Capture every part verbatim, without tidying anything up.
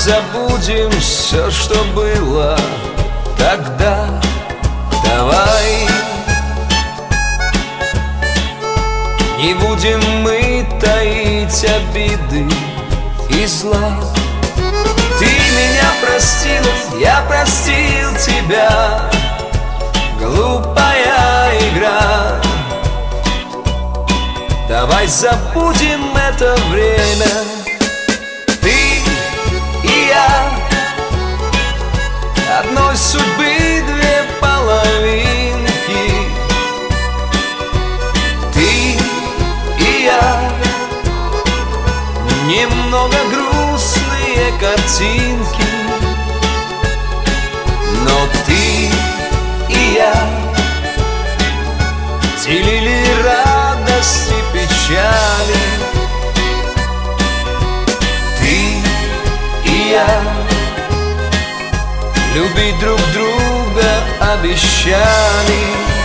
забудем все, что было тогда. Давай не будем мы таить обиды и зла. Ты меня простила, я простил тебя. Глупая игра. Давай забудем это время. Ты и я, одной судьбы две половинки. Ты и я, немного грустные картинки. Но ты и я делили радость и печали. Ты и я любить друг друга обещали.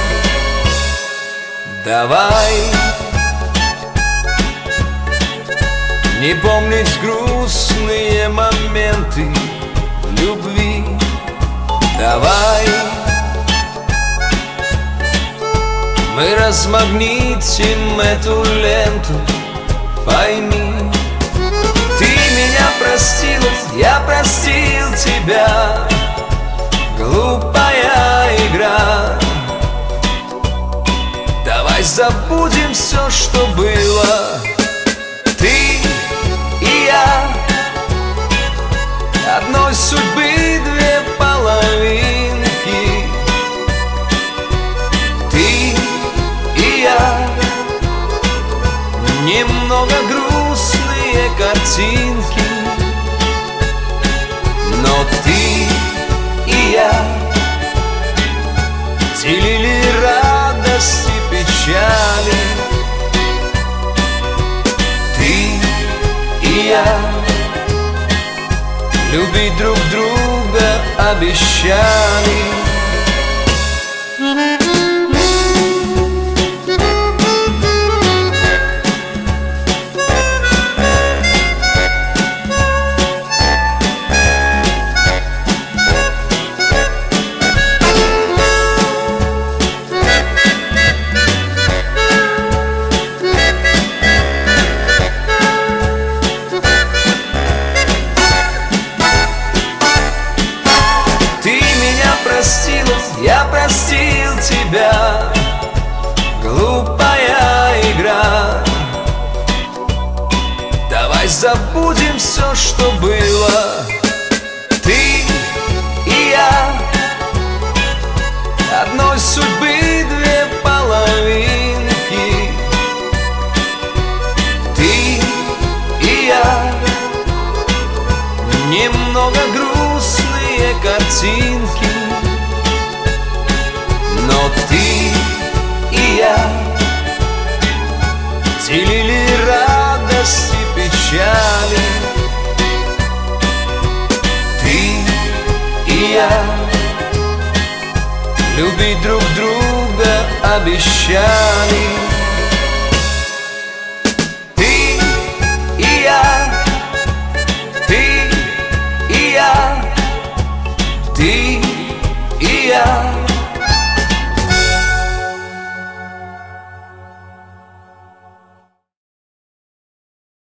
Давай не помнить грустные моменты любви. Давай мы размагнитим эту ленту. Пойми, ты меня простила, я простил тебя. Глупая игра. Давай забудем все, что было. Ты и я, одной судьбы две половинки. Ты и я, немного грустные картинки. Но ты и я делили радость и печали. Ты и я любить друг друга обещали. Я простил тебя. Глупая игра. Давай забудем все, что было. Ты и я, одной судьбы две половинки. Ты и я, немного грустные картинки. Но ты и я делили радость и печали. Ты и я любить друг друга обещали. Ты и я, ты и я, ты и я.